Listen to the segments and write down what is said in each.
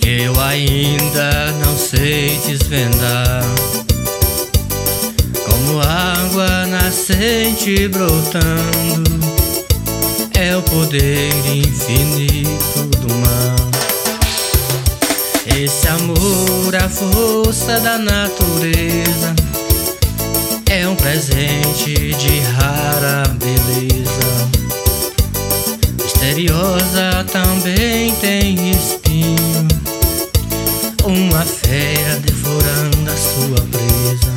Eu ainda não sei desvendar, como água nascente brotando, é o poder infinito do mar. Esse amor, a força da natureza, é um presente de rara beleza. Misteriosa também tem espinho, uma fera devorando a sua presa.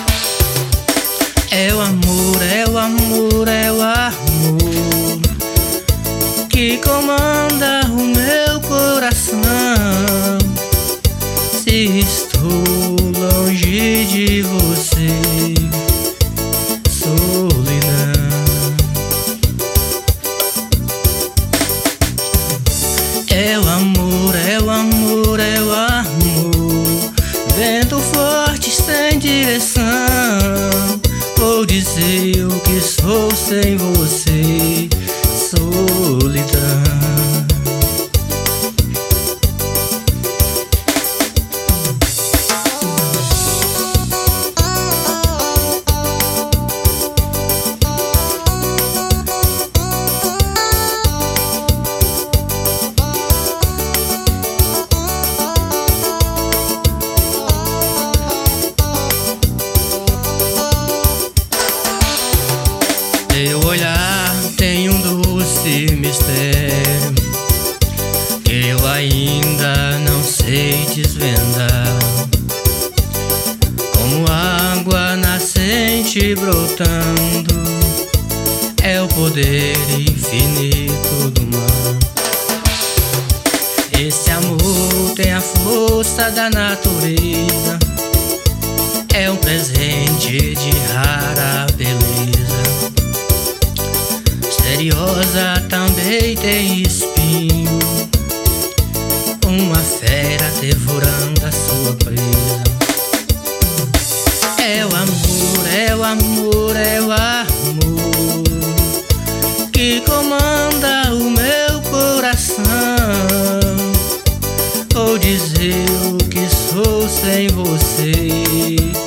É o amor, é o amor, é o amor que comanda o meu coração. Se estou longe de você, solidão. É o amor, é o amor, é o amor, vento forte sem direção. Vou dizer o que sou sem você, solidão. Teu olhar tem um doce mistério que eu ainda não sei desvendar, como água nascente brotando, é o poder infinito do mar. Esse amor tem a força da natureza, é um presente de rara beleza. Misteriosa também tem espinho, uma fera devorando a sua presa. É o amor, é o amor, é o amor que comanda o meu coração. Vou dizer o que sou sem você,